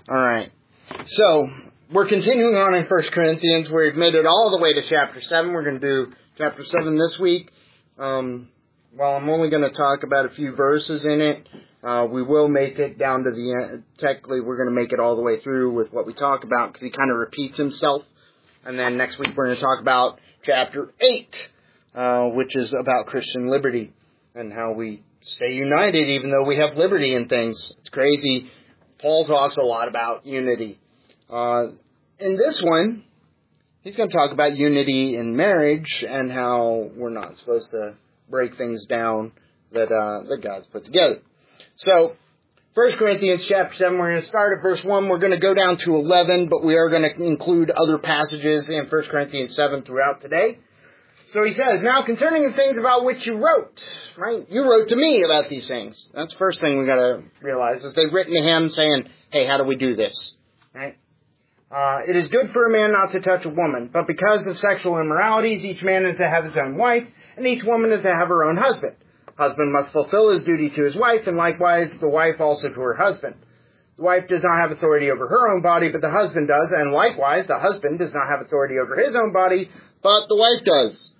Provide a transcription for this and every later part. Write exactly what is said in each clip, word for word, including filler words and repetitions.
All right. So, we're continuing on in First Corinthians. We've made it all the way to chapter seven. We're going to do chapter seven this week. Um, while I'm only going to talk about a few verses in it, uh, we will make it down to the end. Technically, we're going to make it all the way through with what we talk about because he kind of repeats himself. And then next week, we're going to talk about chapter eight, uh, which is about Christian liberty and how we stay united even though we have liberty in things. It's crazy. Paul talks a lot about unity. Uh, in this one, he's going to talk about unity in marriage and how we're not supposed to break things down that uh, that God's put together. So, First Corinthians chapter seven, we're going to start at verse one. We're going to go down to eleven, but we are going to include other passages in First Corinthians seven throughout today. So he says, now concerning the things about which you wrote, right? You wrote to me about these things. That's the first thing we got to realize, is they've written to him saying, hey, how do we do this? Right? Uh, it is good for a man not to touch a woman, but because of sexual immoralities, each man is to have his own wife, and each woman is to have her own husband. Husband must fulfill his duty to his wife, and likewise the wife also to her husband. The wife does not have authority over her own body, but the husband does, and likewise the husband does not have authority over his own body, but the wife does.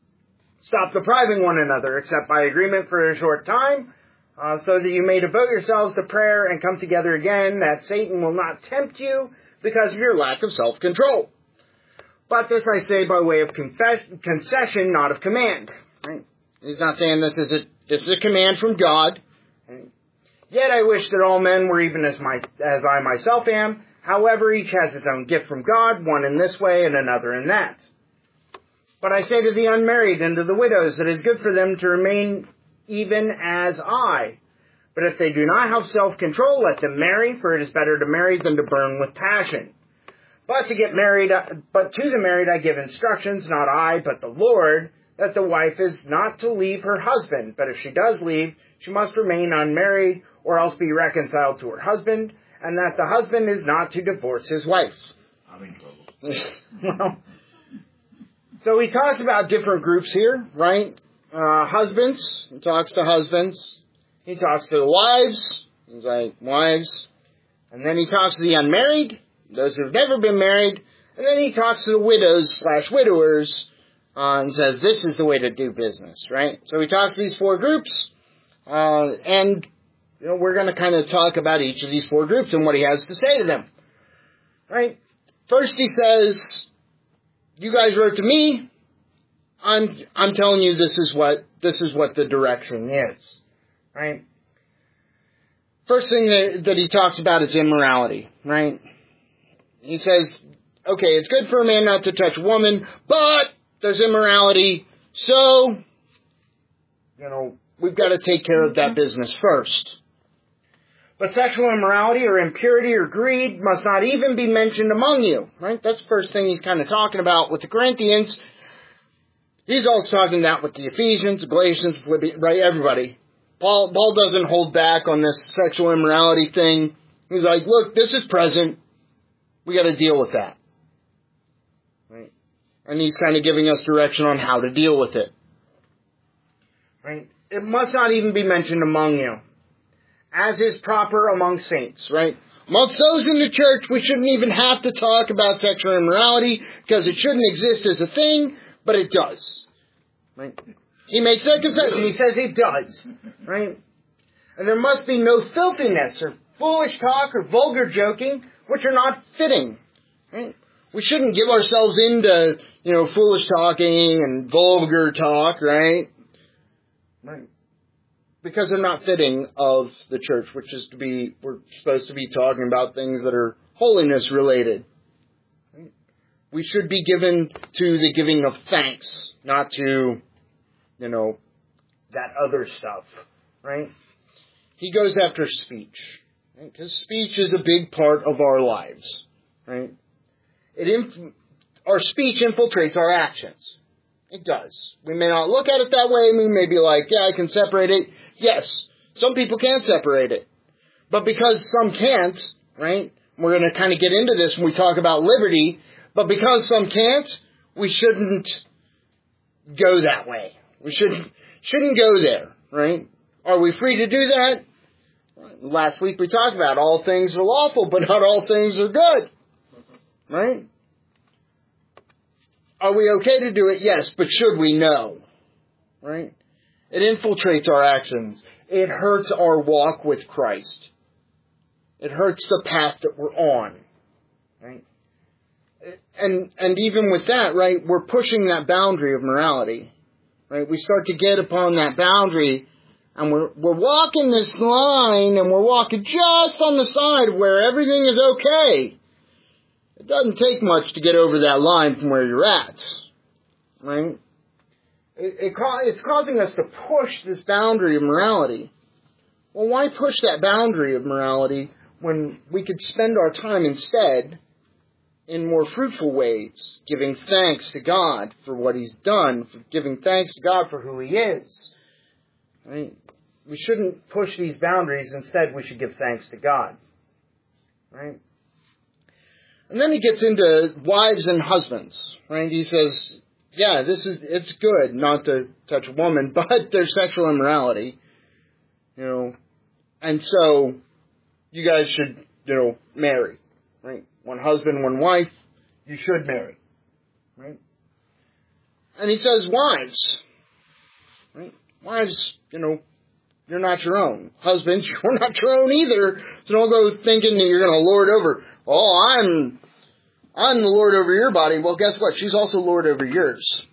Stop depriving one another, except by agreement for a short time, uh, so that you may devote yourselves to prayer and come together again, that Satan will not tempt you because of your lack of self-control. But this I say by way of confess- concession, not of command. Right? He's not saying this is a this is a command from God. Right? Yet I wish that all men were even as my as I myself am. However, each has his own gift from God, one in this way and another in that. But I say to the unmarried and to the widows that it is good for them to remain even as I. But if they do not have self-control, let them marry, for it is better to marry than to burn with passion. But to get married, but to the married I give instructions, not I, but the Lord, that the wife is not to leave her husband. But if she does leave, she must remain unmarried, or else be reconciled to her husband, and that the husband is not to divorce his wife. I'm in trouble. Well, so he talks about different groups here, right? Uh, husbands, he talks to husbands. He talks to the wives, he's like, wives. And then he talks to the unmarried, those who've never been married. And then he talks to the widows slash widowers, uh, and says, this is the way to do business, right? So he talks to these four groups, uh, and, you know, we're going to kind of talk about each of these four groups and what he has to say to them, right? First he says, you guys wrote to me. I'm I'm telling you this is what this is what the direction is. Right? First thing that, that he talks about is immorality, right? He says, okay, it's good for a man not to touch a woman, but there's immorality, so you know, we've got to take care of that business first. But sexual immorality or impurity or greed must not even be mentioned among you. Right? That's the first thing he's kind of talking about with the Corinthians. He's also talking that with the Ephesians, the Galatians, right? Everybody. Paul, Paul doesn't hold back on this sexual immorality thing. He's like, look, this is present. We got to deal with that. Right? And he's kind of giving us direction on how to deal with it. Right? It must not even be mentioned among you, as is proper among saints, right? Amongst those in the church, we shouldn't even have to talk about sexual immorality because it shouldn't exist as a thing, but it does, right? He makes that concession. He says it does, right? And there must be no filthiness or foolish talk or vulgar joking, which are not fitting, right? We shouldn't give ourselves into, you know, foolish talking and vulgar talk, right? Right. Because they're not fitting of the church, which is to be, we're supposed to be talking about things that are holiness related. We should be given to the giving of thanks, not to, you know, that other stuff, right? He goes after speech, because right? Speech is a big part of our lives, right? It inf- our speech infiltrates our actions. It does. We may not look at it that way. We may be like, yeah, I can separate it. Yes, some people can separate it. But because some can't, right? We're going to kind of get into this when we talk about liberty. But because some can't, we shouldn't go that way. We shouldn't, shouldn't go there, right? Are we free to do that? Last week we talked about all things are lawful, but not all things are good. Right? Are we okay to do it? Yes, but should we? No. Right? It infiltrates our actions. It hurts our walk with Christ. It hurts the path that we're on. Right? And and even with that, right, we're pushing that boundary of morality. Right? We start to get upon that boundary, and we're we're walking this line, and we're walking just on the side where everything is okay. It doesn't take much to get over that line from where you're at. Right? It, it it's causing us to push this boundary of morality. Well, why push that boundary of morality when we could spend our time instead in more fruitful ways, giving thanks to God for what He's done, for giving thanks to God for who He is? Right? We shouldn't push these boundaries. Instead, we should give thanks to God. Right? And then he gets into wives and husbands. Right? He says, yeah, this is it's good not to touch a woman, but there's sexual immorality. You know, and so you guys should, you know, marry. Right? One husband, one wife, you should marry. Right? And he says, wives. Right? Wives, you know, you're not your own. Husbands, you're not your own either. So don't go thinking that you're going to lord over, oh, I'm I'm the Lord over your body. Well, guess what? She's also Lord over yours.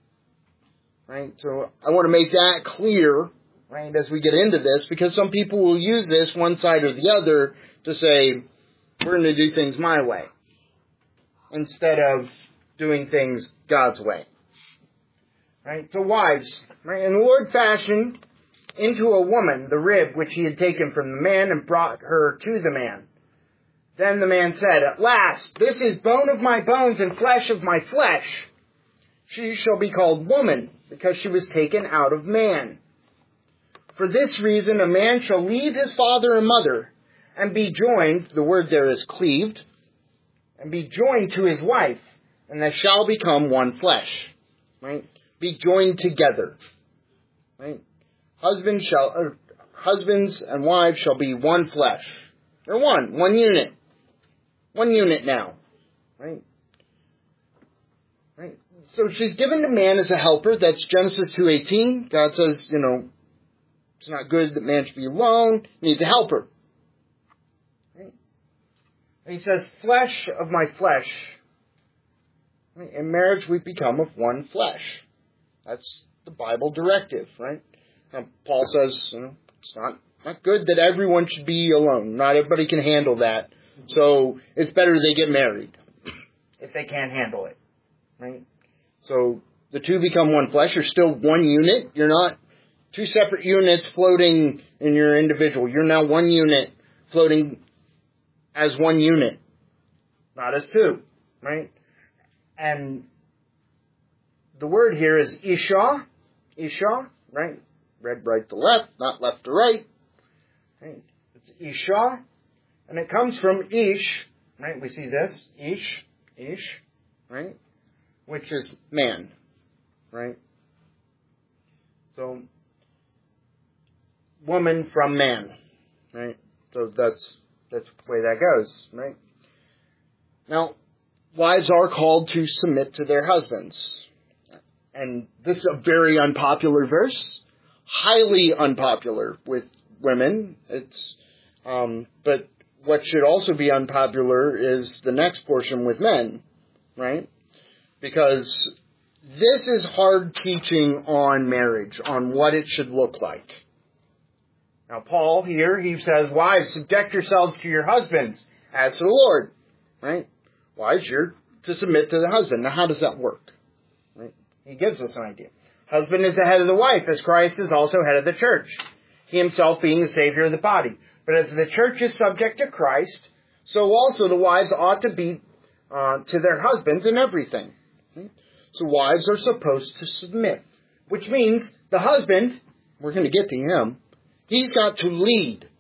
Right? So I want to make that clear, right, as we get into this, because some people will use this one side or the other to say, we're going to do things my way, instead of doing things God's way. Right? So wives, right? And the Lord fashioned into a woman the rib which He had taken from the man and brought her to the man. Then the man said, at last, this is bone of my bones and flesh of my flesh. She shall be called woman, because she was taken out of man. For this reason, a man shall leave his father and mother, and be joined, the word there is cleaved, and be joined to his wife, and they shall become one flesh. Right? Be joined together. Right? Husbands shall, or husbands and wives shall be one flesh. They're one, one unit. One unit now. Right? Right? So she's given to man as a helper. That's Genesis two eighteen. God says, you know, it's not good that man should be alone. He needs a helper. Right? And he says, flesh of my flesh. Right? In marriage, we become of one flesh. That's the Bible directive, right? And Paul says, you know, it's not, not good that everyone should be alone. Not everybody can handle that. So it's better they get married if they can't handle it, right? So the two become one flesh. You're still one unit. You're not two separate units floating in your individual. You're now one unit floating as one unit, not as two, right? And the word here is Isha, Isha, right? Read right to left, not left to right. Right? It's Isha. And it comes from Ish, right? We see this, Ish, Ish, right? Which is man, right? So, woman from man, right? So that's, that's the way that goes, right? Now, wives are called to submit to their husbands. And this is a very unpopular verse, highly unpopular with women. It's, um, but what should also be unpopular is the next portion with men, right? Because this is hard teaching on marriage, on what it should look like. Now, Paul here, he says, wives, subject yourselves to your husbands as to the Lord, right? Wives, you're to submit to the husband. Now, how does that work? Right? He gives us an idea. Husband is the head of the wife, as Christ is also head of the church, he himself being the Savior of the body. But as the church is subject to Christ, so also the wives ought to be uh, to their husbands in everything. Okay? So wives are supposed to submit, which means the husband, we're going to get to him, he's got to lead.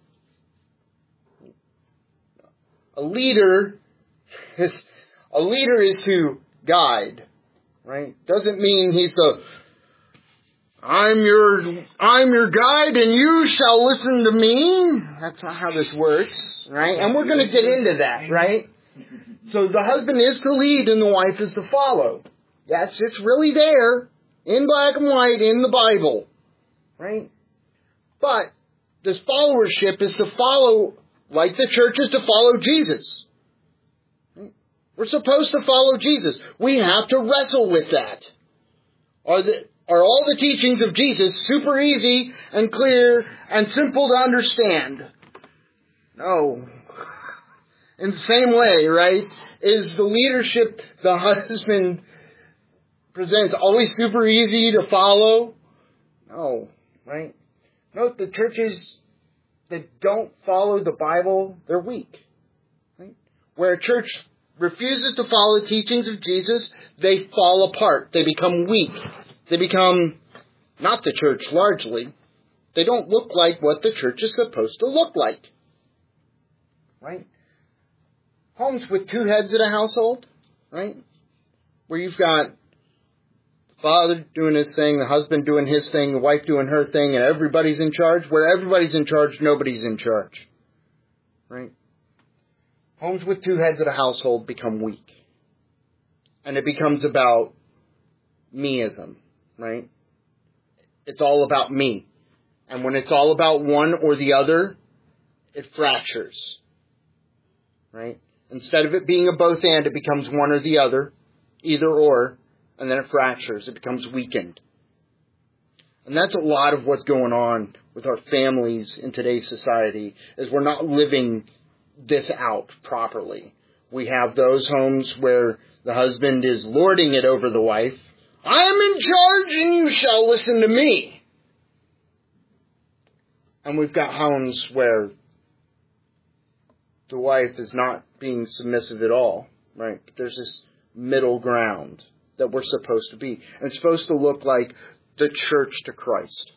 A leader is, a leader is to guide, right? Doesn't mean he's the, I'm your, I'm your guide and you shall listen to me. That's not how this works, right? And we're going to get into that, right? So the husband is to lead and the wife is to follow. Yes, it's really there in black and white in the Bible, right? But this followership is to follow, like the church is to follow Jesus. We're supposed to follow Jesus. We have to wrestle with that. Are the, are all the teachings of Jesus super easy and clear and simple to understand? No. In the same way, right? Is the leadership the husband presents always super easy to follow? No, right? Note the churches that don't follow the Bible, they're weak. Right? Where a church refuses to follow the teachings of Jesus, they fall apart. They become weak. They become not the church largely. They don't look like what the church is supposed to look like. Right? Homes with two heads in a household, right? Where you've got the father doing his thing, the husband doing his thing, the wife doing her thing, and everybody's in charge. Where everybody's in charge, nobody's in charge. Right? Homes with two heads of a household become weak. And it becomes about meism, right? It's all about me. And when it's all about one or the other, it fractures. Right? Instead of it being a both and, it becomes one or the other, either or, and then it fractures. It becomes weakened. And that's a lot of what's going on with our families in today's society, is we're not living this out properly. We have those homes where the husband is lording it over the wife. I'm in charge and you shall listen to me. And we've got homes where the wife is not being submissive at all, right? But there's this middle ground that we're supposed to be. And it's supposed to look like the church to Christ.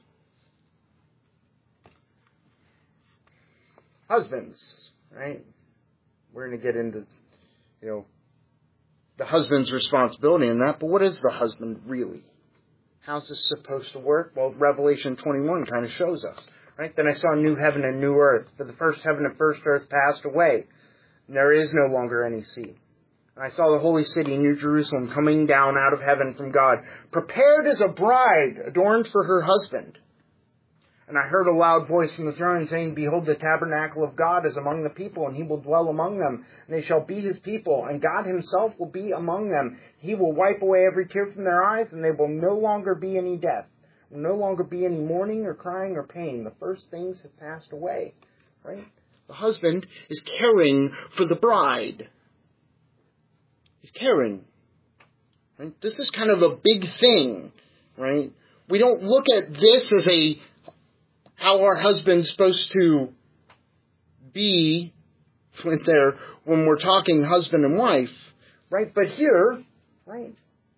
Husbands, right? We're going to get into, you know, the husband's responsibility in that, but what is the husband really? How's this supposed to work? Well, Revelation twenty-one kind of shows us. Right? Then I saw a new heaven and new earth. For the first heaven and first earth passed away, and there is no longer any sea. And I saw the holy city, New Jerusalem, coming down out of heaven from God, prepared as a bride, adorned for her husband. And I heard a loud voice from the throne saying, Behold, the tabernacle of God is among the people, and he will dwell among them. And they shall be his people, and God himself will be among them. He will wipe away every tear from their eyes, and there will no longer be any death. There will no longer be any mourning or crying or pain. The first things have passed away. Right? The husband is caring for the bride. He's caring. Right? This is kind of a big thing. Right? We don't look at this as a how our husband's supposed to be when they're when we're talking husband and wife. Right? But here, right?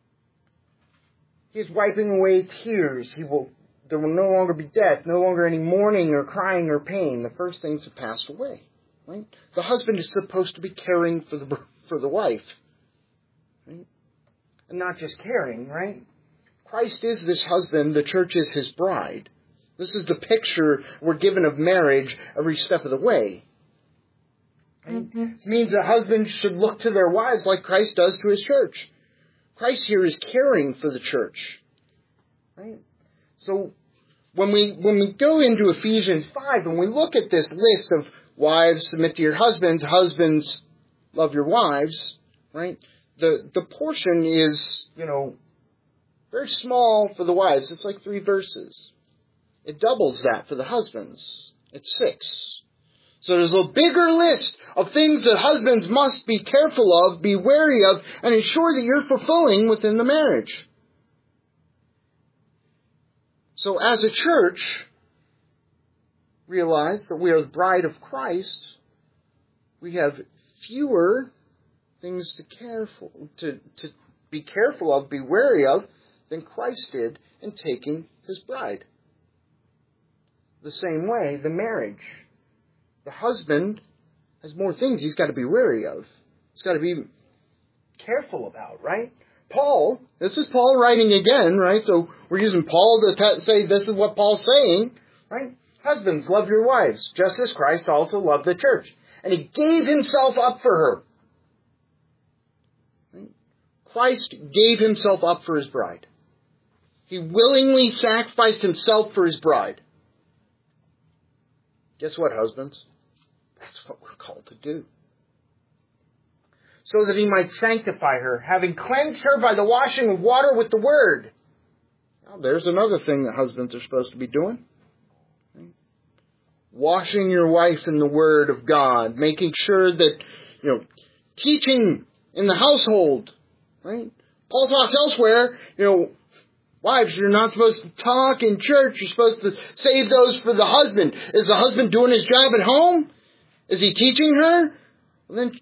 He's wiping away tears. He will. There will no longer be death, no longer any mourning or crying or pain. The first things have passed away. Right? The husband is supposed to be caring for the for the wife, right? And not just caring. Right? Christ is this husband. The church is his bride. This is the picture we're given of marriage every step of the way. Mm-hmm. It means that husbands should look to their wives like Christ does to his church. Christ here is caring for the church. Right? So when we when we go into Ephesians five and we look at this list of wives, submit to your husbands, husbands, love your wives, right? The the portion is, you know, very small for the wives. It's like three verses. It doubles that for the husbands. It's six. So there's a bigger list of things that husbands must be careful of, be wary of, and ensure that you're fulfilling within the marriage. So as a church, realize that we are the bride of Christ. We have fewer things to care for, to, to be careful of, be wary of, than Christ did in taking his bride. The same way, the marriage. The husband has more things he's got to be wary of. He's got to be careful about, right? Paul. This is Paul writing again, right? So we're using Paul to t- say this is what Paul's saying, right? Husbands, love your wives, just as Christ also loved the church. And he gave himself up for her. Right? Christ gave himself up for his bride. He willingly sacrificed himself for his bride. Guess what, husbands? That's what we're called to do. So that he might sanctify her, having cleansed her by the washing of water with the word. Now, there's another thing that husbands are supposed to be doing. Right? Washing your wife in the word of God, making sure that, you know, teaching in the household. Right? Paul talks elsewhere, you know, wives, you're not supposed to talk in church. You're supposed to save those for the husband. Is the husband doing his job at home? Is he teaching her? Well, then,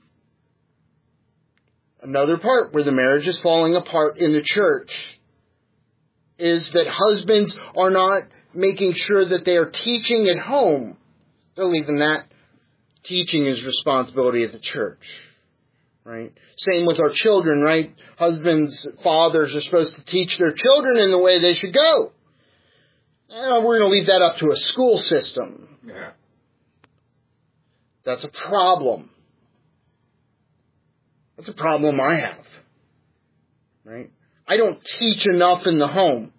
another part where the marriage is falling apart in the church is that husbands are not making sure that they are teaching at home. They're leaving that. Teaching is responsibility of the church. Right? Same with our children, right? Husbands, fathers are supposed to teach their children in the way they should go. Eh, we're going to leave that up to a school system. Yeah. That's a problem. That's a problem I have. Right? I don't teach enough in the home.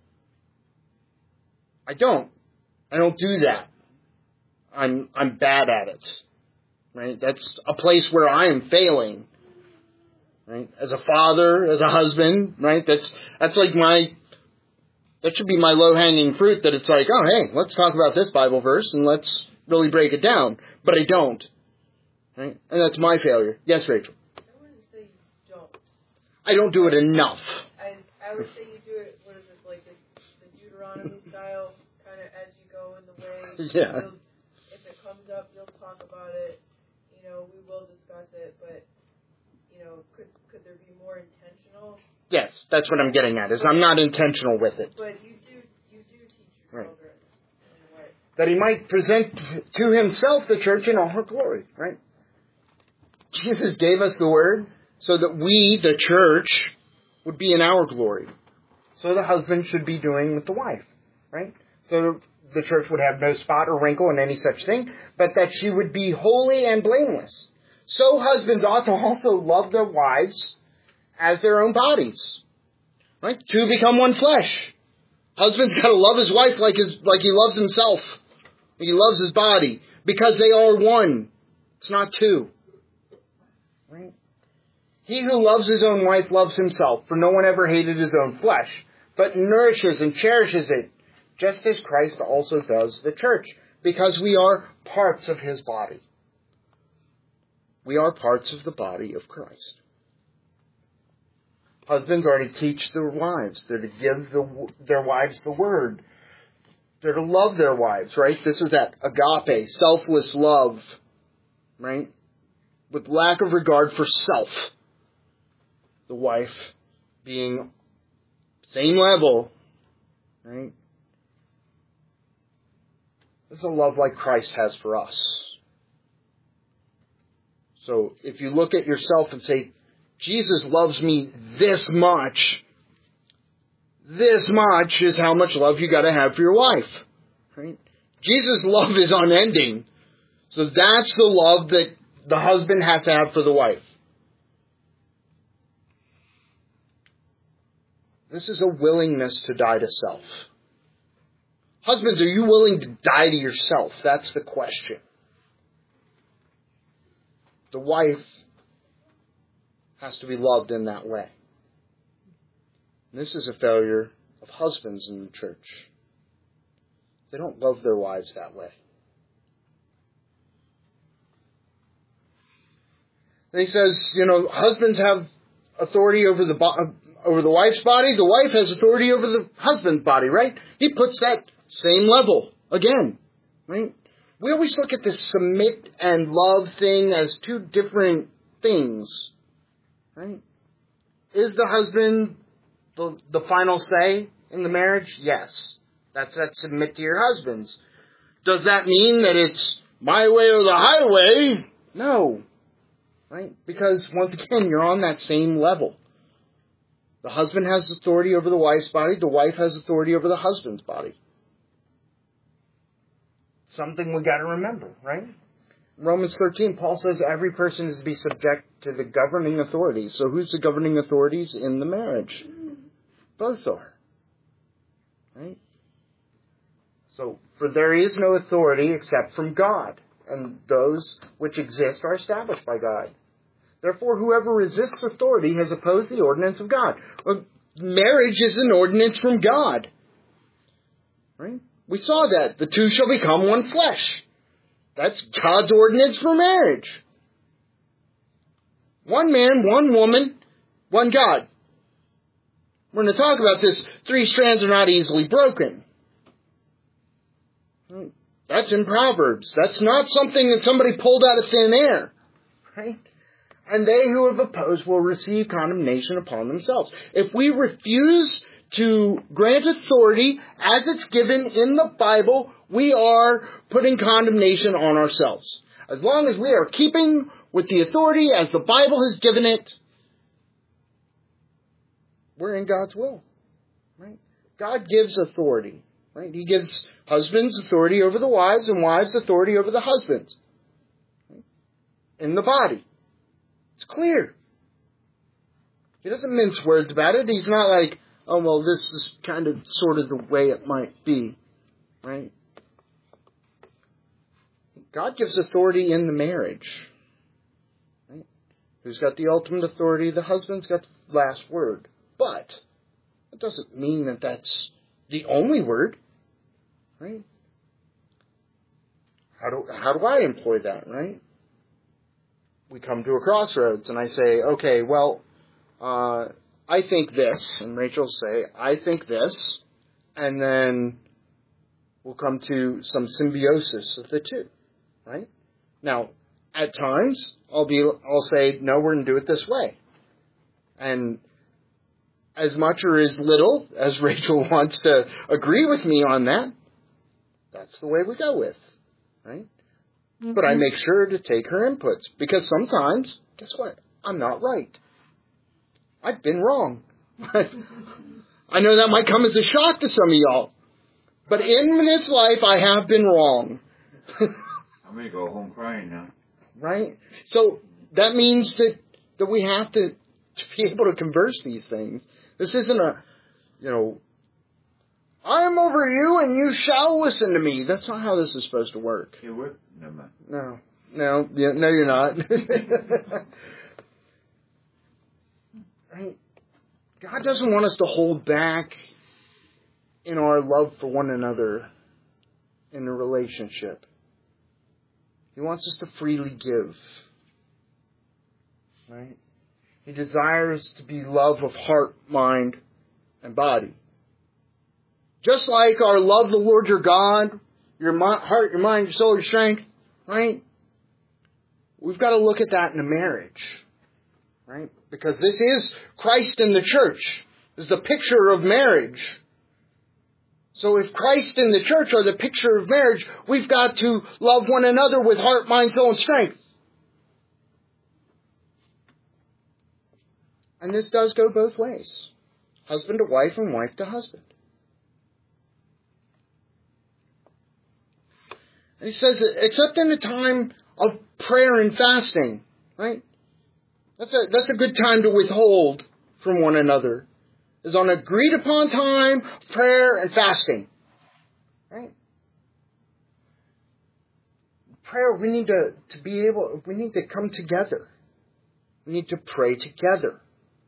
I don't. I don't do that. I'm I'm bad at it. Right? That's a place where I am failing. Right? As a father, as a husband, right? That's that's like my that should be my low-hanging fruit, that it's like, oh hey, let's talk about this Bible verse and let's really break it down. But I don't. Right? And that's my failure. Yes, Rachel. I wouldn't say you don't. I don't do it enough. I I would say you do it, what is it, like the, the Deuteronomy style, kind of as you go in the way. Yeah. You'll, if it comes up, you'll talk about it. You know, we will discuss it, but, you know, could could there be more intentional? Yes, that's what I'm getting at, is I'm not intentional with it. But you do you do teach your Right. children in a way. That he might present to himself the church in all her glory, right? Jesus gave us the word so that we, the church, would be in our glory. So the husband should be doing with the wife, right? So the church would have no spot or wrinkle in any such thing, but that she would be holy and blameless. So husbands ought to also love their wives as their own bodies, right? Two become one flesh. Husband's got to love his wife like his like he loves himself. He loves his body because they are one. It's not two. Right? He who loves his own wife loves himself, for no one ever hated his own flesh, but nourishes and cherishes it, just as Christ also does the church, because we are parts of his body. We are parts of the body of Christ. Husbands are to teach their wives. They're to give the, their wives the word. They're to love their wives, right? This is that agape, selfless love, right? With lack of regard for self. The wife being same level, right? This is a love like Christ has for us. So if you look at yourself and say, Jesus loves me this much, this much is how much love you got to have for your wife. Right? Jesus' love is unending. So that's the love that the husband has to have for the wife. This is a willingness to die to self. Husbands, are you willing to die to yourself? That's the question. The wife has to be loved in that way. And this is a failure of husbands in the church. They don't love their wives that way. And he says, you know, husbands have authority over the bo- over the wife's body. The wife has authority over the husband's body, right? He puts that same level again, right? We always look at this submit and love thing as two different things, right? Is the husband the, the final say in the marriage? Yes. That's that submit to your husbands. Does that mean that it's my way or the highway? No. Right? Because once again, you're on that same level. The husband has authority over the wife's body. The wife has authority over the husband's body. Something we got to remember, right? Romans thirteen, Paul says every person is to be subject to the governing authorities. So who's the governing authorities in the marriage? Both are. Right? So, for there is no authority except from God, and those which exist are established by God. Therefore, whoever resists authority has opposed the ordinance of God. Well, marriage is an ordinance from God. Right? We saw that. The two shall become one flesh. That's God's ordinance for marriage. One man, one woman, one God. We're going to talk about this. Three strands are not easily broken. That's in Proverbs. That's not something that somebody pulled out of thin air. Right? And they who have opposed will receive condemnation upon themselves. If we refuse to grant authority as it's given in the Bible, we are putting condemnation on ourselves. As long as we are keeping with the authority as the Bible has given it, we're in God's will. Right? God gives authority. Right? He gives husbands authority over the wives and wives authority over the husbands. Right? In the body. It's clear. He doesn't mince words about it. He's not like, oh, well, this is kind of sort of the way it might be. Right? God gives authority in the marriage. Right? Who's got the ultimate authority? The husband's got the last word. But it doesn't mean that that's the only word. Right? How do, how do I employ that, right? We come to a crossroads and I say, okay, well, uh, I think this. And Rachel will say, I think this. And then we'll come to some symbiosis of the two. Right? Now, at times, I'll be, I'll say, no, we're going to do it this way. And as much or as little as Rachel wants to agree with me on that, that's the way we go with. Right? Mm-hmm. But I make sure to take her inputs. Because sometimes, guess what? I'm not right. I've been wrong. I know that might come as a shock to some of y'all. But in this life, I have been wrong. I'm going to go home crying now. Right? So that means that, that we have to, to be able to converse these things. This isn't a, you know, I'm over you and you shall listen to me. That's not how this is supposed to work. You would? Never mind. No. No, yeah, no, you're not. Right? God doesn't want us to hold back in our love for one another in a relationship. He wants us to freely give. Right? He desires to be love of heart, mind, and body. Just like our love the Lord your God, your heart, your mind, your soul, your strength, right? We've got to look at that in a marriage, right? Because this is Christ in the church. This is the picture of marriage. So if Christ and the church are the picture of marriage, we've got to love one another with heart, mind, soul, and strength. And this does go both ways. Husband to wife and wife to husband. And he says, except in a time of prayer and fasting, right? That's a, that's a good time to withhold from one another. Is on agreed upon time, prayer and fasting. Right? Prayer, we need to, to be able, we need to come together. We need to pray together.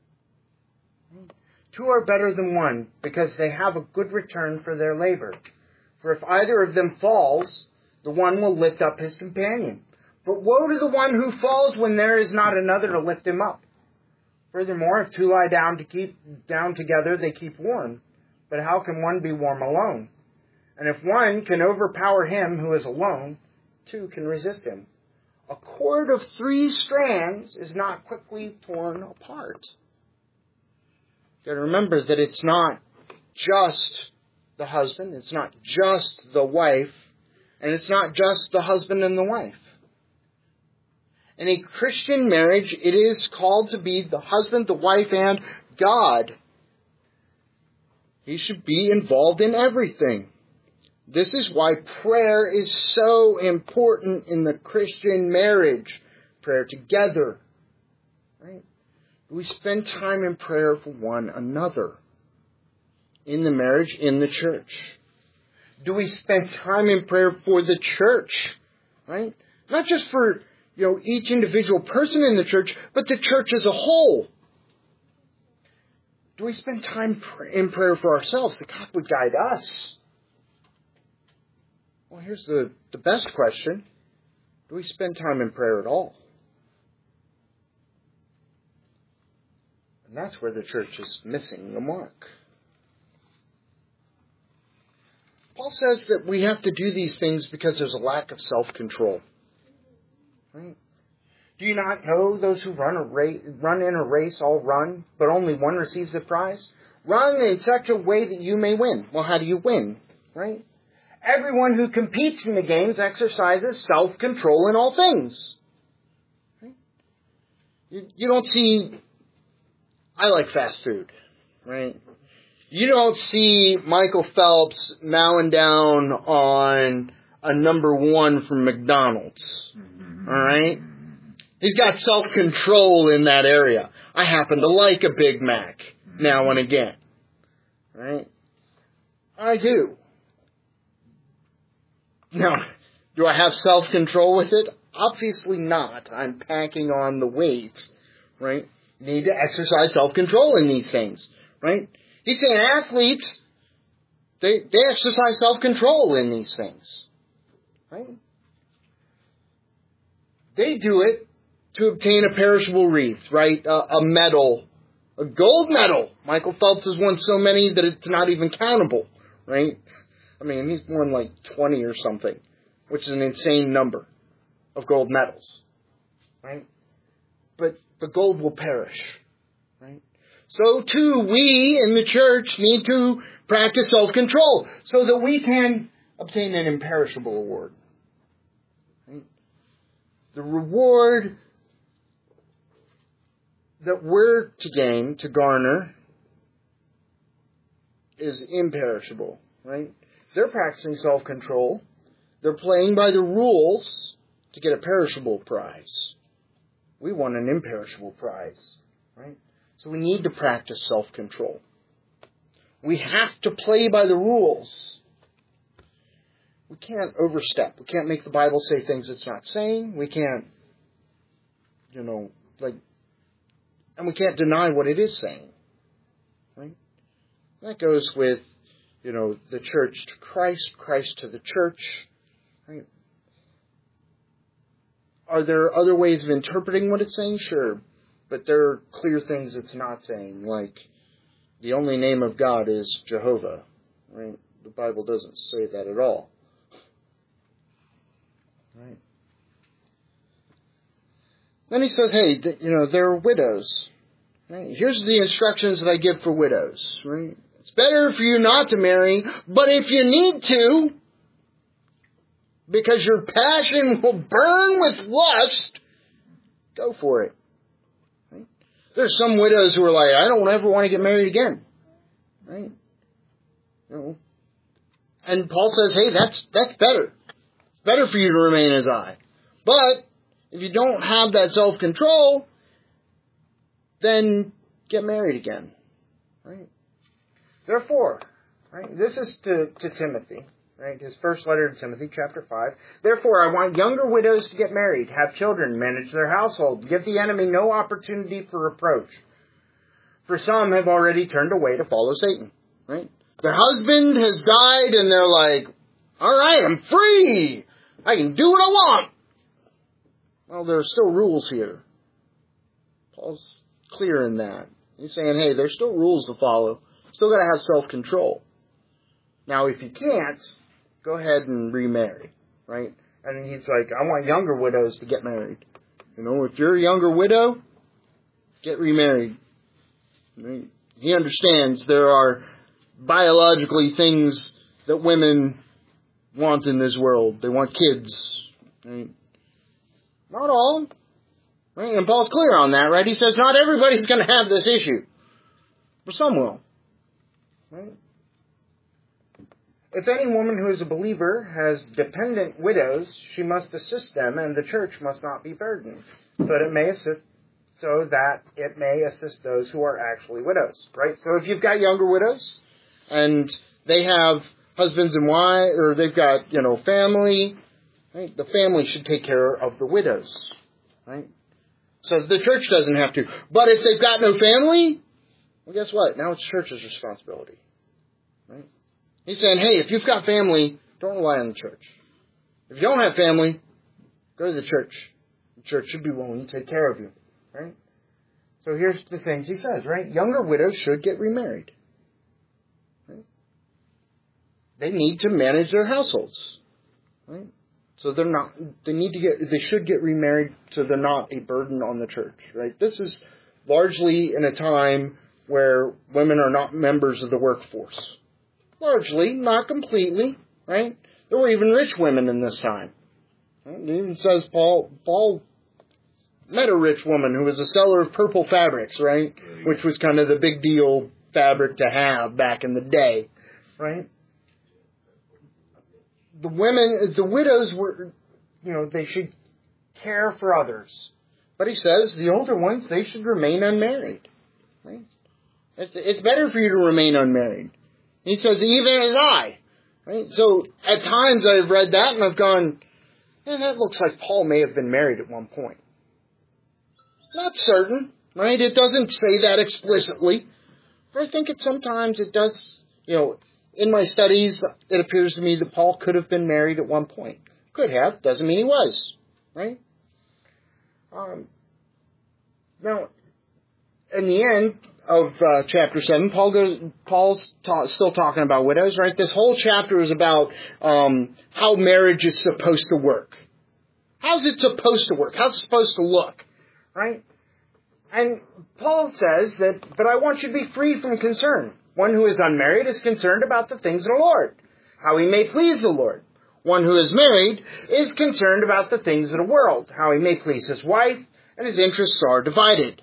Two are better than one because they have a good return for their labor. For if either of them falls, the one will lift up his companion. But woe to the one who falls when there is not another to lift him up. Furthermore, if two lie down to keep down together, they keep warm. But how can one be warm alone? And if one can overpower him who is alone, two can resist him. A cord of three strands is not quickly torn apart. You got to remember that it's not just the husband, it's not just the wife, and it's not just the husband and the wife. In a Christian marriage, it is called to be the husband, the wife, and God He should be involved in everything. This is why prayer is so important in the Christian marriage. Prayer together. Right? We spend time in prayer for one another. In the marriage, in the church. Do we spend time in prayer for the church? Right? Not just for, you know, each individual person in the church, but the church as a whole. Do we spend time in prayer for ourselves that God would guide us? Well, here's the, the best question. Do we spend time in prayer at all? And that's where the church is missing the mark. Paul says that we have to do these things because there's a lack of self-control. Right? Do you not know those who run a race, run in a race all run, but only one receives the prize? Run in such a way that you may win. Well, how do you win? Right? Everyone who competes in the games exercises self-control in all things. Right? You, you don't see... I like fast food. Right? You don't see Michael Phelps mowing down on a number one from McDonald's. All right? He's got self-control in that area. I happen to like a Big Mac now and again. Right? I do. Now, do I have self-control with it? Obviously not. I'm packing on the weight. Right? Need to exercise self-control in these things. Right? He's saying athletes, they, they exercise self-control in these things. Right? They do it to obtain a perishable wreath, right? A, a medal, a gold medal. Michael Phelps has won so many that it's not even countable, right? I mean, he's won like twenty or something, which is an insane number of gold medals, right? But the gold will perish, right? So too, we in the church need to practice self-control so that we can obtain an imperishable award. Right? The reward that we're to gain, to garner, is imperishable, right? They're practicing self-control. They're playing by the rules to get a perishable prize. We want an imperishable prize, right? So we need to practice self-control. We have to play by the rules. We can't overstep. We can't make the Bible say things it's not saying. We can't, you know, like, and we can't deny what it is saying. Right? That goes with, you know, the church to Christ, Christ to the church. Right? Are there other ways of interpreting what it's saying? Sure. But there are clear things it's not saying, like the only name of God is Jehovah. Right? The Bible doesn't say that at all. Right? Then he says, hey, you know, there are widows. Right? Here's the instructions that I give for widows. Right? It's better for you not to marry, but if you need to, because your passion will burn with lust, go for it. Right? There's some widows who are like, I don't ever want to get married again. Right? You know? And Paul says, hey, that's that's better. Better for you to remain as I. But if you don't have that self-control, then get married again. Right? Therefore, right, this is to, to Timothy, right? His first letter to Timothy, chapter five. Therefore, I want younger widows to get married, have children, manage their household, give the enemy no opportunity for reproach. For some have already turned away to follow Satan. Right? Their husband has died and they're like, all right, I'm free. I can do what I want. Well, there are still rules here. Paul's clear in that. He's saying, hey, there's still rules to follow. Still got to have self-control. Now, if you can't, go ahead and remarry, right? And he's like, I want younger widows to get married. You know, if you're a younger widow, get remarried. Right? He understands there are biologically things that women want in this world. They want kids. Right? Not all. Right? And Paul's clear on that, right? He says not everybody's going to have this issue. But some will. Right? If any woman who is a believer has dependent widows, she must assist them, and the church must not be burdened, so that it may assist, so that it may assist those who are actually widows. Right? So if you've got younger widows, and they have husbands and wives, or they've got, you know, family, right? The family should take care of the widows. Right? So the church doesn't have to. But if they've got no family, well, guess what? Now it's church's responsibility. Right? He's saying, hey, if you've got family, don't rely on the church. If you don't have family, go to the church. The church should be willing to take care of you. Right? So here's the things he says, right? Younger widows should get remarried. Right? They need to manage their households. Right? So they're not, they need to get, they should get remarried so they're not a burden on the church. Right? This is largely in a time where women are not members of the workforce. Largely, not completely, right? There were even rich women in this time. It even says Paul, Paul met a rich woman who was a seller of purple fabrics, right? Which was kind of the big deal fabric to have back in the day, right? The women, the widows were, you know, they should care for others. But he says the older ones, they should remain unmarried, right? It's, it's better for you to remain unmarried. He says, even as I. Right? So, at times I've read that and I've gone, yeah, that looks like Paul may have been married at one point. Not certain, right? It doesn't say that explicitly. But I think it sometimes it does, you know, in my studies, it appears to me that Paul could have been married at one point. Could have, doesn't mean he was. Right? Um, now, in the end of uh, chapter seven, Paul goes, Paul's ta- still talking about widows, right? This whole chapter is about um, how marriage is supposed to work. How's it supposed to work? How's it supposed to look? Right? And Paul says that, but I want you to be free from concern. One who is unmarried is concerned about the things of the Lord, how he may please the Lord. One who is married is concerned about the things of the world, how he may please his wife, and his interests are divided.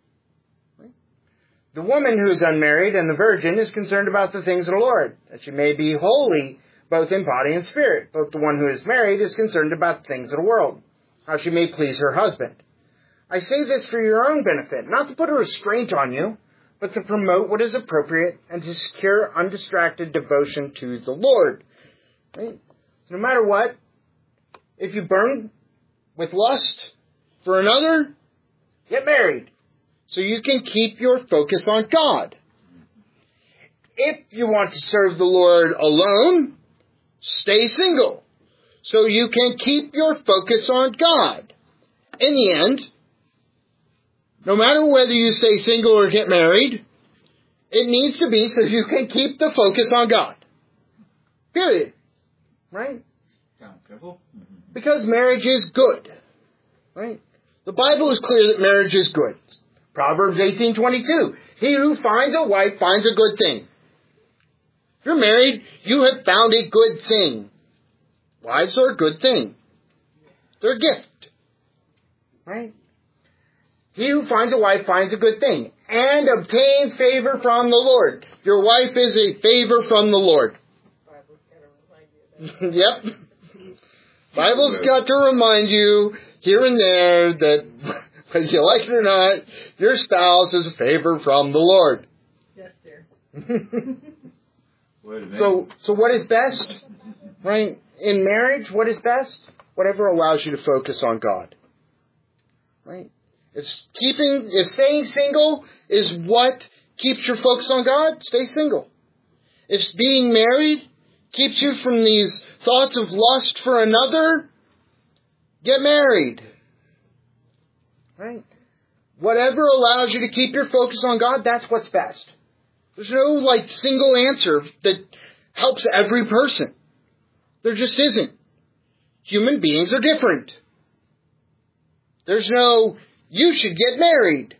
The woman who is unmarried and the virgin is concerned about the things of the Lord, that she may be holy both in body and spirit. But the one who is married is concerned about the things of the world, how she may please her husband. I say this for your own benefit, not to put a restraint on you, but to promote what is appropriate and to secure undistracted devotion to the Lord. Right? No matter what, if you burn with lust for another, get married, so you can keep your focus on God. If you want to serve the Lord alone, stay single, so you can keep your focus on God. In the end, no matter whether you stay single or get married, it needs to be so you can keep the focus on God. Period. Right? Because marriage is good. Right? The Bible is clear that marriage is good. Proverbs eighteen twenty-two. He who finds a wife finds a good thing. If you're married, you have found a good thing. Wives are a good thing. They're a gift. Right? He who finds a wife finds a good thing and obtains favor from the Lord. Your wife is a favor from the Lord. Yep. Bible's got to remind you here and there that whether you like it or not, your spouse is a favor from the Lord. Yes, dear. so, so what is best? Right? In marriage, what is best? Whatever allows you to focus on God. Right? If keeping, if staying single is what keeps your focus on God, stay single. If being married keeps you from these thoughts of lust for another, get married. Right? Whatever allows you to keep your focus on God, that's what's best. There's no like single answer that helps every person. There just isn't. Human beings are different. There's no, you should get married.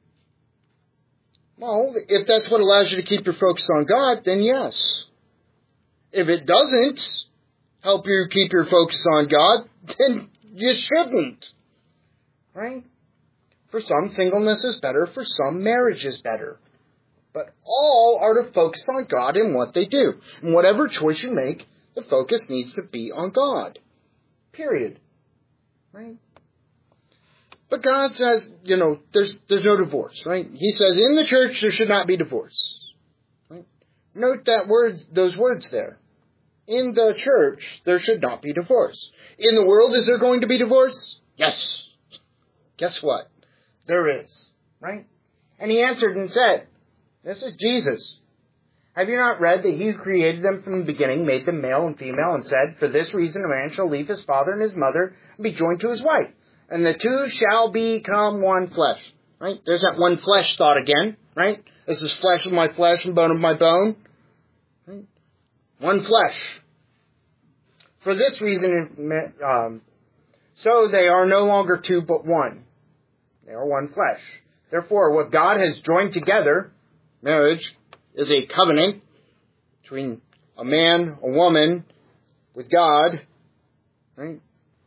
Well, if that's what allows you to keep your focus on God, then yes. If it doesn't help you keep your focus on God, then you shouldn't. Right? For some, singleness is better. For some, marriage is better. But all are to focus on God in what they do. And whatever choice you make, the focus needs to be on God. Period. Right? But God says, you know, there's there's no divorce, right? He says in the church there should not be divorce. Right? Note that word, those words there. In the church there should not be divorce. In the world, is there going to be divorce? Yes. Guess what? There is. Right? And he answered and said, this is Jesus. Have you not read that he who created them from the beginning made them male and female and said, for this reason a man shall leave his father and his mother and be joined to his wife, and the two shall become one flesh. Right? There's that one flesh thought again. Right? This is flesh of my flesh and bone of my bone. Right? One flesh. For this reason, um, so they are no longer two but one. They are one flesh. Therefore, what God has joined together, marriage, is a covenant between a man, a woman, with God. Right?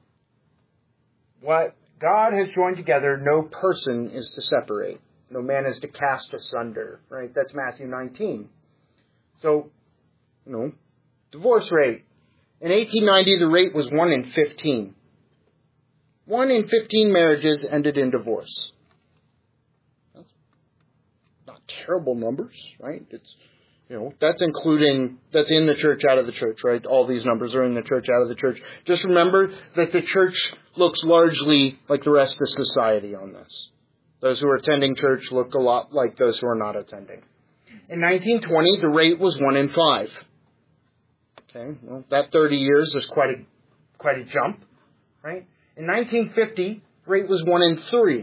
What God has joined together, no person is to separate. No man is to cast asunder. Right? That's Matthew nineteen. So, you know, divorce rate. In eighteen ninety, the rate was one in fifteen. one in fifteen marriages ended in divorce. That's not terrible numbers, right? It's, you know, that's including, that's in the church, out of the church, right? All these numbers are in the church, out of the church. Just remember that the church looks largely like the rest of society on this. Those who are attending church look a lot like those who are not attending. In nineteen twenty, the rate was one in five. Okay, well, that thirty years is quite a quite a jump, right? In nineteen fifty, the rate was one in three.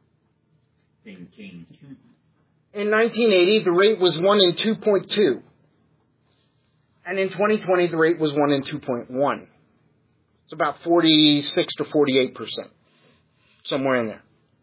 In nineteen eighty, the rate was one in two point two. And in twenty twenty, the rate was one in two point one. It's about forty-six to forty-eight percent. Somewhere in there.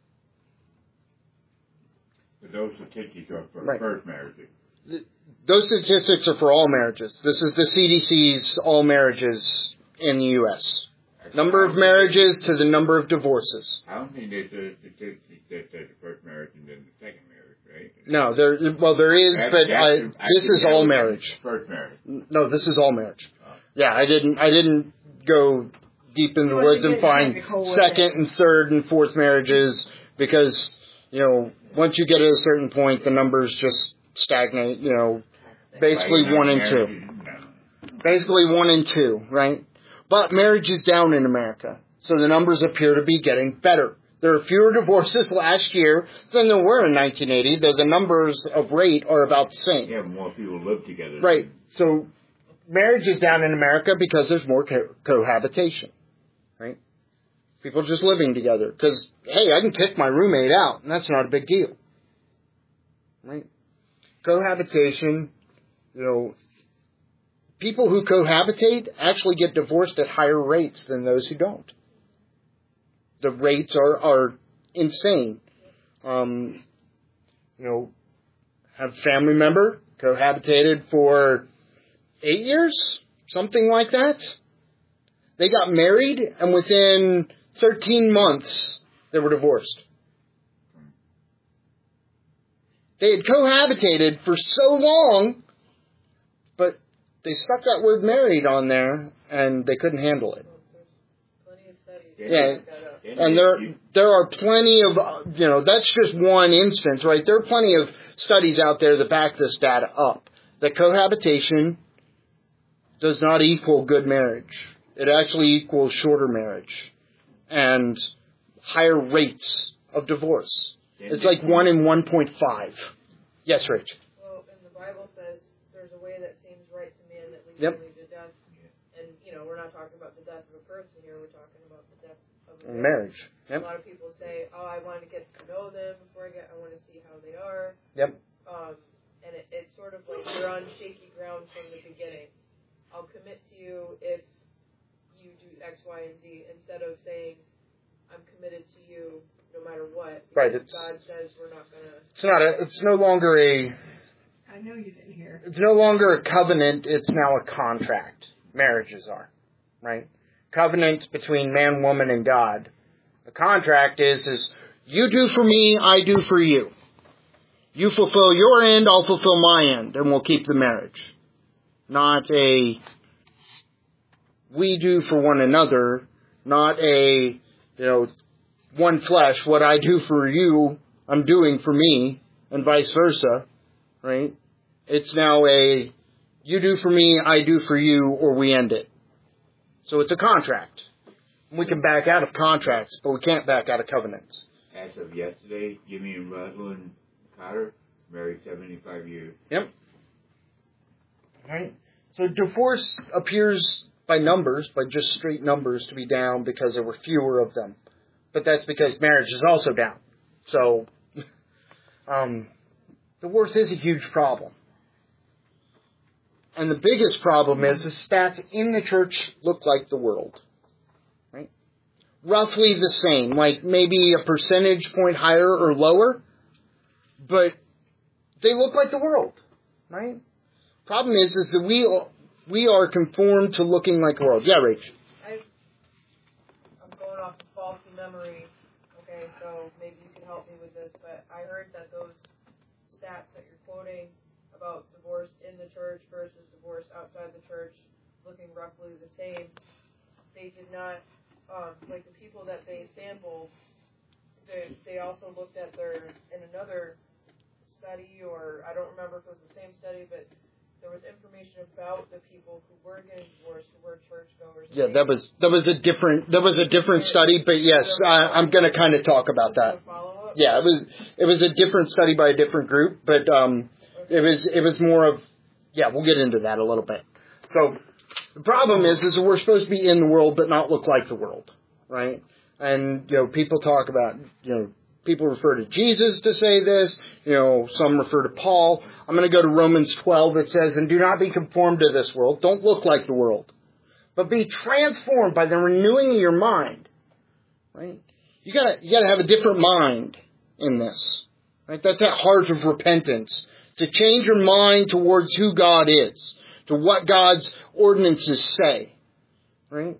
But those statistics are for Right. first marriages. The, those statistics are for all marriages. This is the C D C's all marriages in the U S Number of marriages to the number of divorces. I don't think there's a statistic that says the first marriage and then the second marriage, right? No, there. Well, there is, That's- but that's I, the- I this think is that all was marriage. First marriage. No, this is all marriage. Oh. Yeah, I didn't. I didn't go deep in the You woods wasn't and getting find technical with second it. and third and fourth marriages because, you know, once you get at a certain point, the numbers just stagnate. You know, basically Like, one and marriage two. is- no. Basically one and two, right? But marriage is down in America, so the numbers appear to be getting better. There are fewer divorces last year than there were in nineteen eighty, though the numbers of rate are about the same. Yeah, more people live together. Right. So marriage is down in America because there's more co- cohabitation. Right? People just living together. Because, hey, I can kick my roommate out, and that's not a big deal. Right? Cohabitation, you know, people who cohabitate actually get divorced at higher rates than those who don't. The rates are, are insane. Um, you know, have a family member cohabitated for eight years, something like that. They got married, and within thirteen months, they were divorced. They had cohabitated for so long, but they stuck that word married on there, and they couldn't handle it. There's plenty of studies Yeah. that back that up. And there, there are plenty of, uh, you know, that's just one instance, right? There are plenty of studies out there that back this data up. That cohabitation does not equal good marriage. It actually equals shorter marriage and higher rates of divorce. It's like one in one point five. Yes, Rich? Well, and the Bible says there's a way that seems right to man that leads Yep. only to death. And, you know, we're not talking about the death of a person here. We're talking about the death of a Marriage. A Yep. lot of people say, oh, I want to get to know them before I get, I want to see how they are. Yep. Um, and it, it's sort of like you're on shaky ground from the beginning. I'll commit to you if you do X, Y, and Z, instead of saying, I'm committed to you no matter what. Right, because it's- God says we're not going to. It's not a, it's no longer a, I know you didn't hear. it's no longer a covenant, it's now a contract. Marriages are, right? Covenant between man, woman, and God. A contract is, is you do for me, I do for you. you fulfill your end, I'll fulfill my end, and we'll keep the marriage. Not a we do for one another, not a, you know, one flesh, what I do for you, I'm doing for me, and vice versa, right? It's now a you do for me, I do for you, or we end it. So it's a contract. We can back out of contracts, but we can't back out of covenants. As of yesterday, Jimmy and Rosalind Carter married seventy-five years. Yep. Right. So divorce appears by numbers, by just straight numbers, to be down because there were fewer of them. But that's because marriage is also down. So, um, divorce is a huge problem. And the biggest problem is the stats in the church look like the world. Right? Roughly the same, like maybe a percentage point higher or lower, but they look like the world. Right? Problem is, is that we we are conformed to looking like the world. Yeah, Rach. I, I'm going off of faulty memory. Okay, so maybe you can help me with this, but I heard that those stats that you're quoting about divorce in the church versus divorce outside the church looking roughly the same, they did not, um, like the people that they sampled, they, they also looked at their, in another study, or I don't remember if it was the same study, but there was information about the people who were getting divorced, who were churchgoers. Yeah, that was that was a different that was a different study, but yes, I, I'm going to kind of talk about that. Yeah, it was it was a different study by a different group, but um, it was it was more of yeah, we'll get into that a little bit. So the problem is is that we're supposed to be in the world, but not look like the world, right? And you know, people talk about you know. People refer to Jesus to say this. You know, some refer to Paul. I'm going to go to Romans twelve. It says, and do not be conformed to this world. Don't look like the world. But be transformed by the renewing of your mind. Right? You gotta, you gotta have a different mind in this. Right? That's that heart of repentance. To change your mind towards who God is. To what God's ordinances say. Right?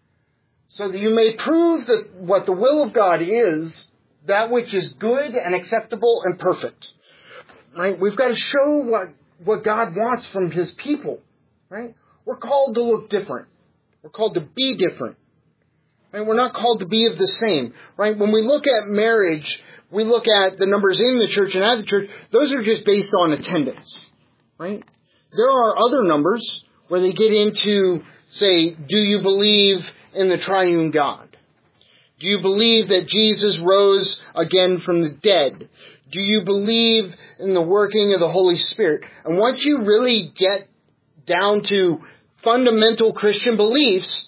So that you may prove that what the will of God is, that which is good and acceptable and perfect. Right? We've got to show what, what God wants from His people. Right? We're called to look different. We're called to be different. Right? We're not called to be of the same. Right? When we look at marriage, we look at the numbers in the church and at the church. Those are just based on attendance. Right? There are other numbers where they get into, say, do you believe in the triune God? Do you believe that Jesus rose again from the dead? Do you believe in the working of the Holy Spirit? And once you really get down to fundamental Christian beliefs,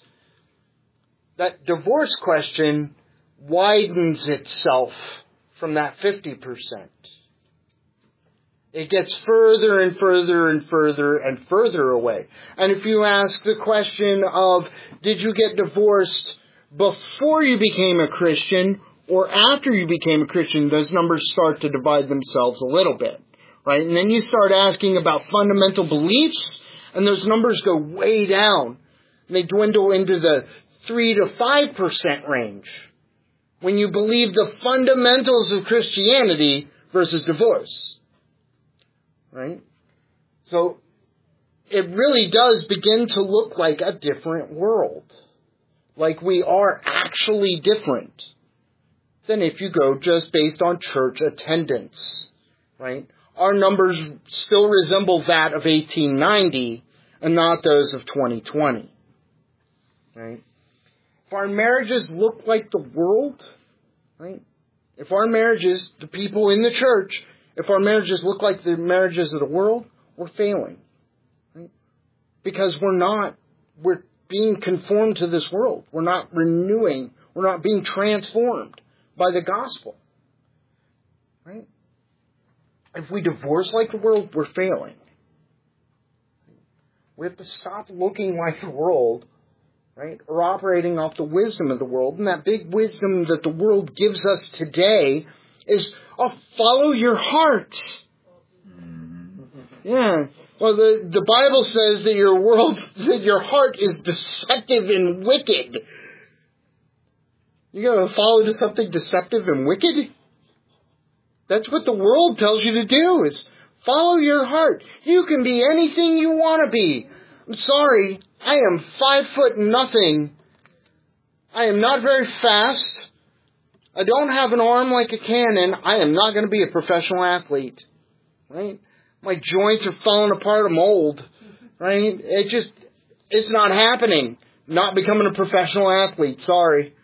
that divorce question widens itself from that fifty percent. It gets further and further and further and further away. And if you ask the question of, did you get divorced before you became a Christian or after you became a Christian, those numbers start to divide themselves a little bit, right? And then you start asking about fundamental beliefs, and those numbers go way down. And they dwindle into the three to five percent range when you believe the fundamentals of Christianity versus divorce, right? So it really does begin to look like a different world. Like we are actually different than if you go just based on church attendance, right? Our numbers still resemble that of eighteen ninety and not those of twenty twenty, right? If our marriages look like the world, right? If our marriages, the people in the church, if our marriages look like the marriages of the world, we're failing, right? Because we're not, we're being conformed to this world. We're not renewing. We're not being transformed by the gospel. Right? If we divorce like the world, we're failing. We have to stop looking like the world, right? Or operating off the wisdom of the world. And that big wisdom that the world gives us today is, oh, follow your heart. Yeah. Well, the, the Bible says that your world, that your heart is deceptive and wicked. You going to follow to something deceptive and wicked? That's what the world tells you to do, is follow your heart. You can be anything you want to be. I'm sorry, I am five foot nothing. I am not very fast. I don't have an arm like a cannon. I am not going to be a professional athlete. Right? My joints are falling apart. I'm old. Right? It just, it's not happening. Not becoming a professional athlete. Sorry.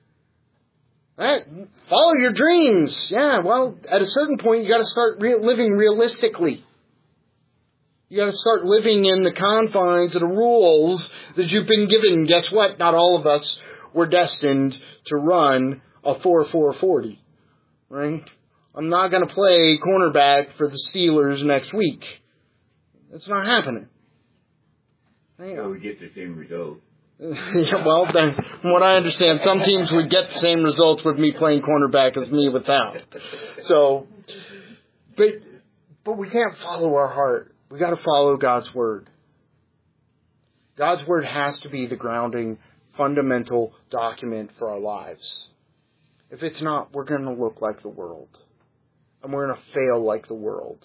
Right? Follow your dreams. Yeah, well, at a certain point, you got to start re- living realistically. You got to start living in the confines of the rules that you've been given. Guess what? Not all of us were destined to run a four four forty. Right? I'm not going to play cornerback for the Steelers next week. That's not happening. Right? So we get the same result. Yeah, well, then, from what I understand, some teams would get the same results with me playing cornerback as me without. So, but, but we can't follow our heart. We got to follow God's Word. God's Word has to be the grounding, fundamental document for our lives. If it's not, we're going to look like the world. And we're going to fail like the world.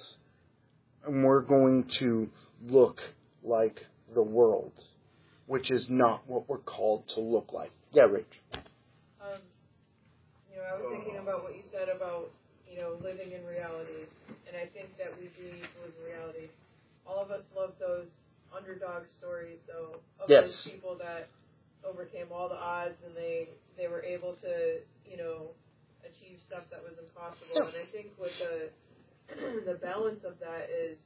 And we're going to look like the world, which is not what we're called to look like. Yeah, Rich. Um, you know, I was thinking about what you said about, you know, living in reality, and I think that we do need to live in reality. All of us love those underdog stories, though, of yes. those people that overcame all the odds and they, they were able to, you know, achieve stuff that was impossible. Yeah. And I think with the the balance of that is,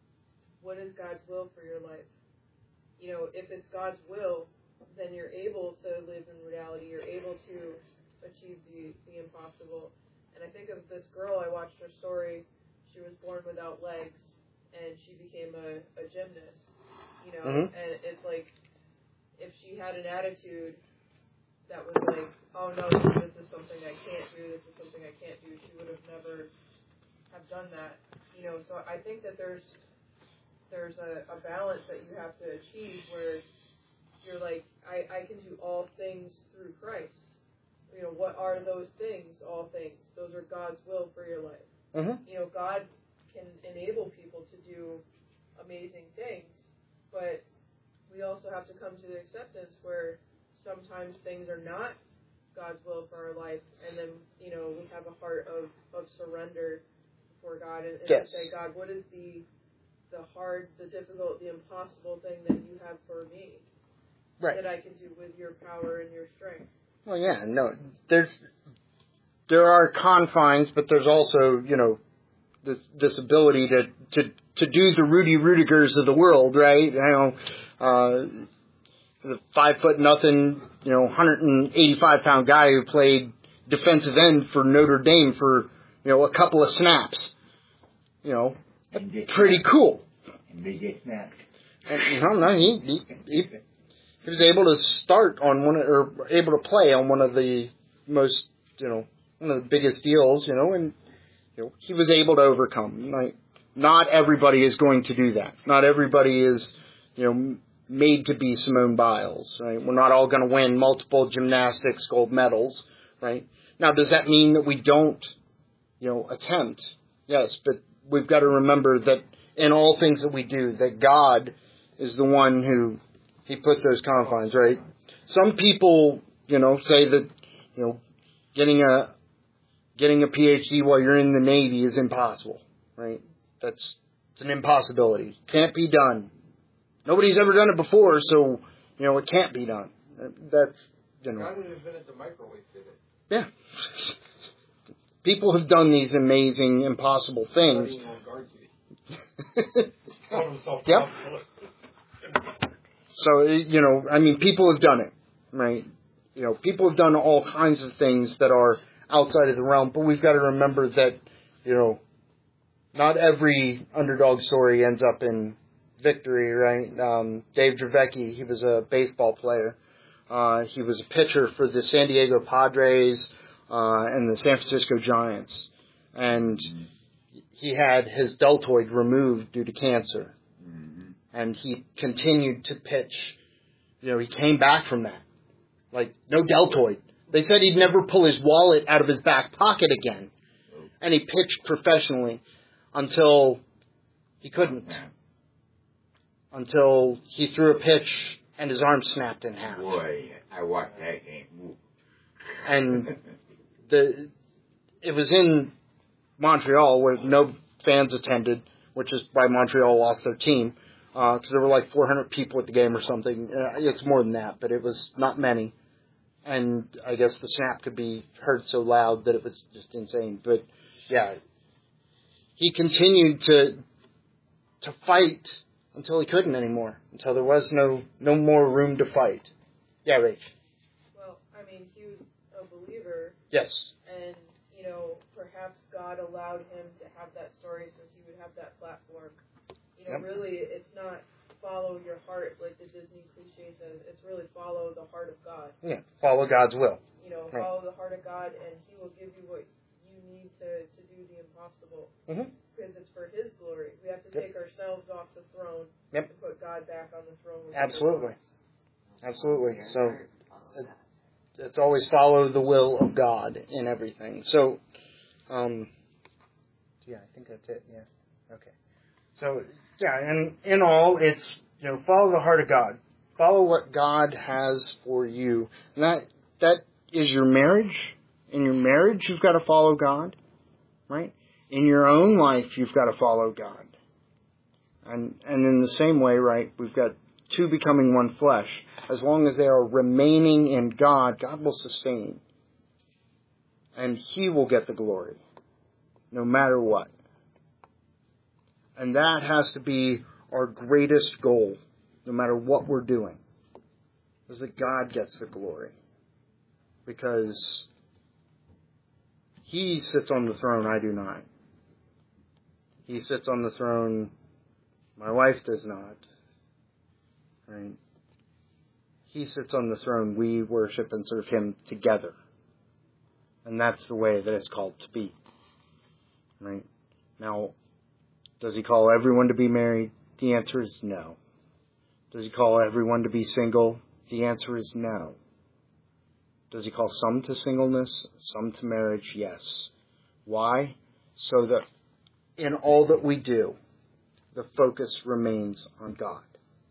what is God's will for your life? You know, if it's God's will, then you're able to live in reality. You're able to achieve the, the impossible. And I think of this girl, I watched her story. She was born without legs, and she became a, a gymnast. You know, mm-hmm. and it's like, if she had an attitude that was like, oh no, this is something I can't do, this is something I can't do, she would have never have done that. You know, so I think that there's there's a, a balance that you have to achieve where you're like, I, I can do all things through Christ. You know, what are those things? All things. Those are God's will for your life. Mm-hmm. You know, God can enable people to do amazing things, but we also have to come to the acceptance where sometimes things are not God's will for our life, and then, you know, we have a heart of, of surrender before God, and, and yes. say, God, what is the the hard, the difficult, the impossible thing that you have for me, right, that I can do with your power and your strength? Well, yeah, no, there's, there are confines, but there's also, you know, this, this ability to, to, to do the Rudy Rudigers of the world, right? You know, uh, the five foot nothing, you know, one hundred eighty-five pound guy who played defensive end for Notre Dame for, you know, a couple of snaps. You know, pretty snapped. Cool. And they get snapped. And, you know, no, he, he, he, he was able to start on one, or able to play on one of the most, you know, one of the biggest deals, you know, and, you know, he was able to overcome. Like, not everybody is going to do that. Not everybody is, you know, made to be Simone Biles, right? We're not all going to win multiple gymnastics gold medals, right? Now, does that mean that we don't, you know, attempt? Yes, but we've got to remember that in all things that we do, that God is the one who, He puts those confines, right? Some people, you know, say that, you know, getting a, getting a P H D while you're in the Navy is impossible, right? That's, it's an impossibility. Can't be done. Nobody's ever done it before, so, you know, it can't be done. That's, you know. God invented the microwave, did it? Yeah. People have done these amazing, impossible things. Yep. So, you know, I mean, people have done it, right? You know, people have done all kinds of things that are outside of the realm, but we've got to remember that, you know, not every underdog story ends up in victory, right? Um, Dave Dravecky, he was a baseball player. Uh, he was a pitcher for the San Diego Padres uh, and the San Francisco Giants. And he had his deltoid removed due to cancer. Mm-hmm. And he continued to pitch. You know, he came back from that. Like, no deltoid. They said he'd never pull his wallet out of his back pocket again. and he pitched professionally until he couldn't. Until he threw a pitch and his arm snapped in half. Boy, I watched that game. Ooh. And the it was in Montreal where no fans attended, which is why Montreal lost their team, because uh, there were like four hundred people at the game or something. Uh, it's more than that, but it was not many. And I guess the snap could be heard so loud that it was just insane. But yeah, he continued to to fight until he couldn't anymore, until there was no no more room to fight. Yeah, Rach. Well, I mean, he was a believer. Yes. And, you know, perhaps God allowed him to have that story so he would have that platform. You know, Yep. really, it's not follow your heart like the Disney cliche says. It's really follow the heart of God. Yeah, follow God's will. You know, Right. follow the heart of God, and he will give you what you need to, to do the impossible. Mm-hmm. Because it's for his glory. We have to Yep. take ourselves off the throne Yep. and put God back on the throne. with Absolutely. us. Absolutely. So it, it's always follow the will of God in everything. So, um, yeah, I think that's it. Yeah. Okay. So, yeah, and in all, it's, you know, follow the heart of God. Follow what God has for you. And that, that is your marriage. In your marriage, you've got to follow God, right? In your own life, you've got to follow God. And, and in the same way, right, we've got two becoming one flesh. As long as they are remaining in God, God will sustain. And He will get the glory, no matter what. And that has to be our greatest goal, no matter what we're doing, is that God gets the glory. Because He sits on the throne, I do not. He sits on the throne, my wife does not. Right? He sits on the throne, we worship and serve Him together. And that's the way that it's called to be. Right? Now, does He call everyone to be married? The answer is no. Does He call everyone to be single? The answer is no. Does He call some to singleness, some to marriage? Yes. Why? So that in all that we do, the focus remains on God.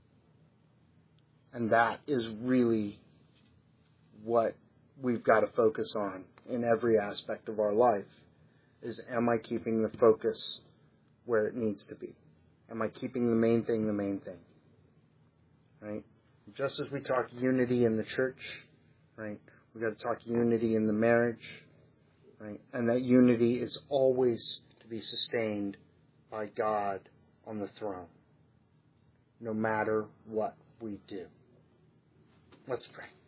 And that is really what we've got to focus on in every aspect of our life, is am I keeping the focus where it needs to be? Am I keeping the main thing the main thing? Right? Just as we talk unity in the church, right? We've got to talk unity in the marriage, right? And that unity is always to be sustained by God on the throne, no matter what we do. Let's pray.